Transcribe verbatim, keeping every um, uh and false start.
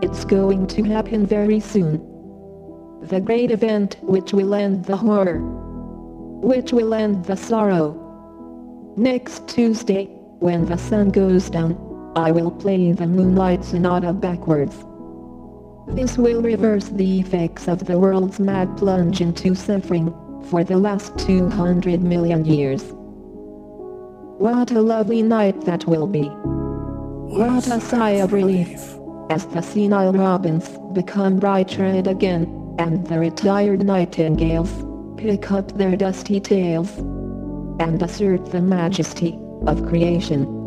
It's going to happen very soon. The great event which will end the horror. Which will end the sorrow. Next Tuesday, when the sun goes down, I will play the Moonlight Sonata backwards. This will reverse the effects of the world's mad plunge into suffering for the last two hundred million years. What a lovely night that will be. What a sigh of relief as the senile robins become bright-red again, and the retired nightingales pick up their dusty tails and assert the majesty of creation.